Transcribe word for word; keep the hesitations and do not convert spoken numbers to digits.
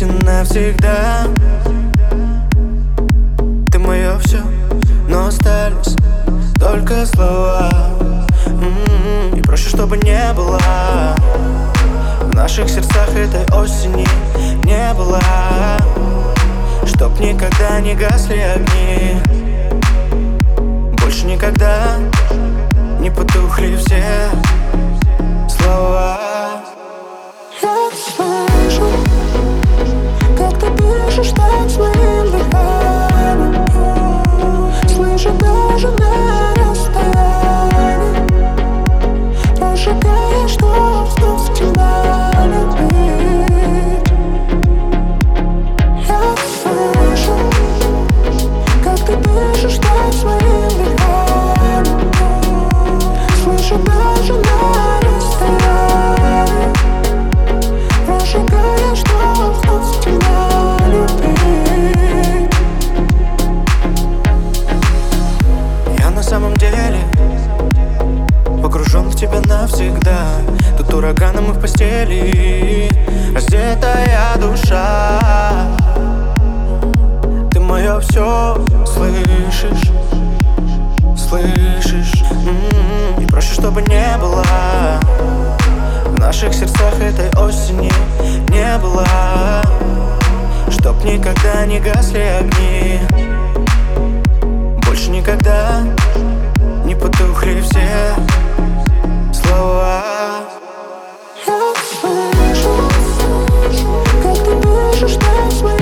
вместе навсегда. Ты мое все, но остались только слова. М-м-м. И проще, чтобы не было в наших сердцах этой осени не было, чтоб никогда не гасли огни, больше никогда не потухли все слова. Я слышу, как ты пишешь так своим дыханием. Слышу даже на расстоянии. Прожигая, что вновь тебя любить. Я слышу, как ты пишешь так своим дыханием. Слышу даже на расстоянии. Прожигая, что вновь тебя любить. Я на самом деле погружен в тебя навсегда. Тут ураганом и в постели раздетая душа. Ты мое все слышишь, слышишь. М-м-м. И проще, чтобы не было в наших сердцах этой осени не было, чтоб никогда не гасли огни, больше никогда не потухли все слова. Я слышу, как ты пишешь так своим